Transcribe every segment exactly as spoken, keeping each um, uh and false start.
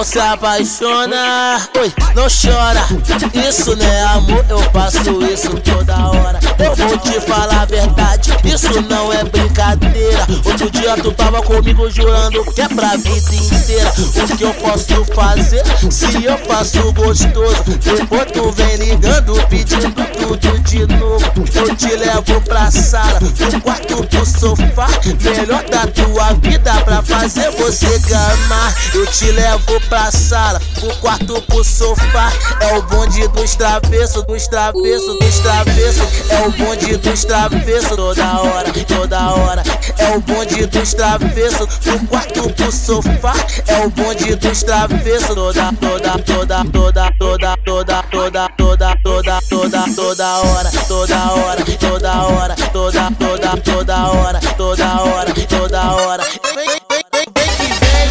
se apaixona, oi, não chora. Isso não é amor, eu faço isso toda hora. Eu vou te falar a verdade, isso não é brincadeira. Outro dia tu tava comigo jurando que é pra vida inteira. O que eu posso fazer se eu faço gostoso? Depois tu vem ligando pedindo tudo de novo. Eu te levo pra sala, pro quarto, pro sofá. Melhor da tua vida pra fazer você gamar. Eu te levo pra sala, pro quarto, pro sofá. É o bonde dos travessos, dos travessos, dos travessos. É o bonde dos travessos toda hora, toda hora. É o bonde dos travessos, pro quarto, pro sofá. É o bonde dos travessos toda, toda, toda, toda, toda, toda, toda, toda, toda, toda, toda hora, toda hora, toda hora, toda, toda, toda hora, toda hora, toda hora. Vem, vem, vem, vem que vem.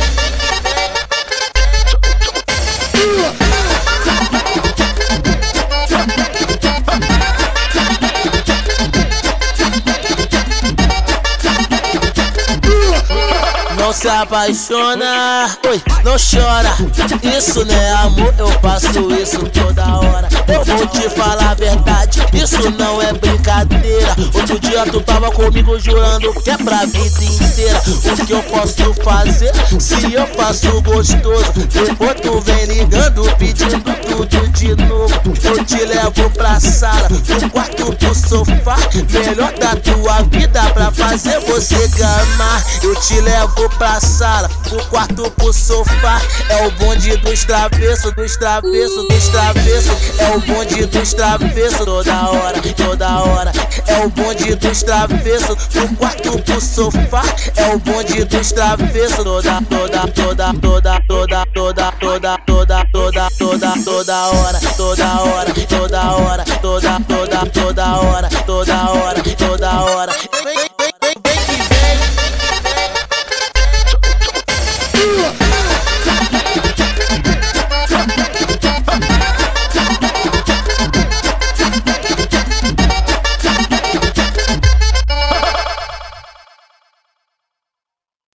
Não se apaixona, oi, não chora. Isso não é amor, eu faço isso toda hora. Eu vou te falar a verdade, isso não é brincadeira. Outro dia tu tava comigo jurando que é pra vida inteira. O que eu posso fazer se eu faço gostoso? Depois tu vem ligando pedindo tudo de novo. Eu te levo pra sala, pro quarto, pro sofá. Melhor da tua vida pra fazer você gamar. Eu te levo pra sala, pro quarto, pro sofá. É o bonde dos travessos, dos travessos, dos travessos. É o bonde dos travessos toda hora, toda hora. É o bonde dos travessos, pro quarto, pro sofá. É o bonde dos travessos toda, toda, toda, toda, toda, toda, toda, toda, toda, toda, toda hora, toda hora, toda hora, toda, toda, toda hora, toda hora, toda hora.